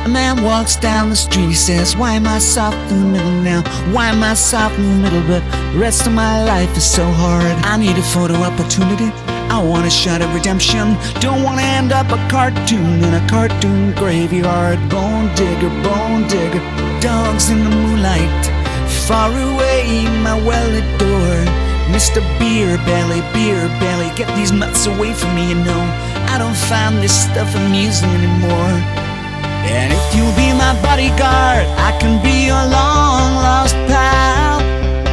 Man walks down the street, he says, why am I soft in the middle now? Why am I soft in the middle? But the rest of my life is so hard. I need a photo opportunity, I want a shot at redemption. Don't want to end up a cartoon in a cartoon graveyard. Bone digger, dogs in the moonlight, far away my well-lit door. Mr. Beer Belly, get these nuts away from me, you know. I don't find this stuff amusing anymore. And if you'll be my bodyguard, I can be your long-lost pal.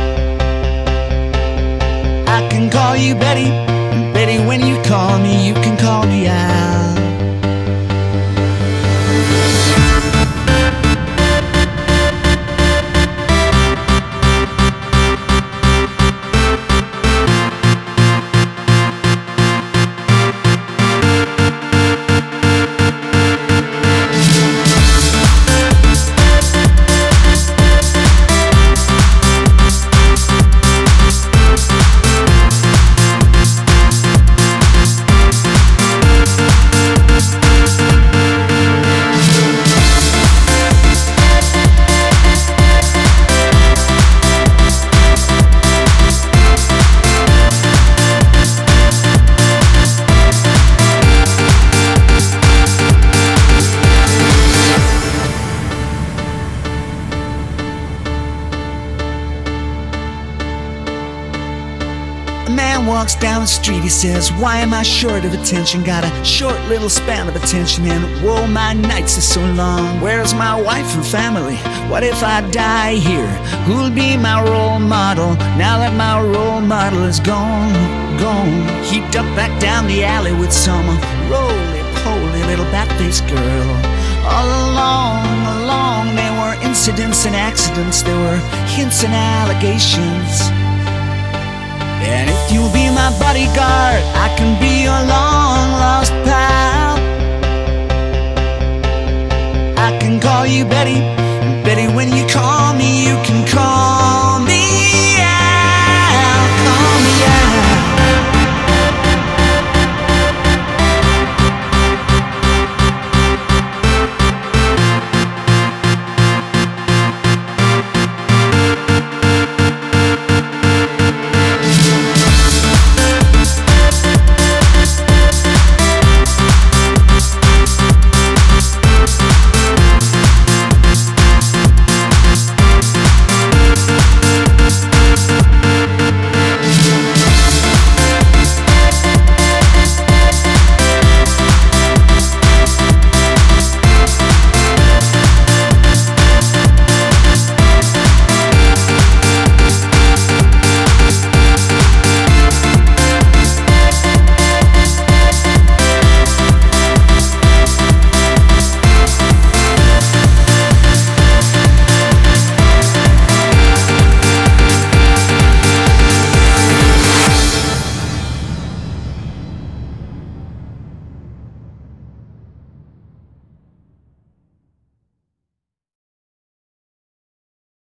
I can call you Betty, and Betty, when you call me, you can call me Al. A man walks down the street, he says, why am I short of attention? Got a short little span of attention, and whoa, my nights are so long. Where's my wife and family? What if I die here? Who'll be my role model now that my role model is gone? He ducked back down the alley with some roly-poly little bat-faced girl. All along, there were incidents and accidents, there were hints and allegations. And if you'll be my bodyguard, I can be your long-lost pal. I can call you Betty, and Betty, when you call me, you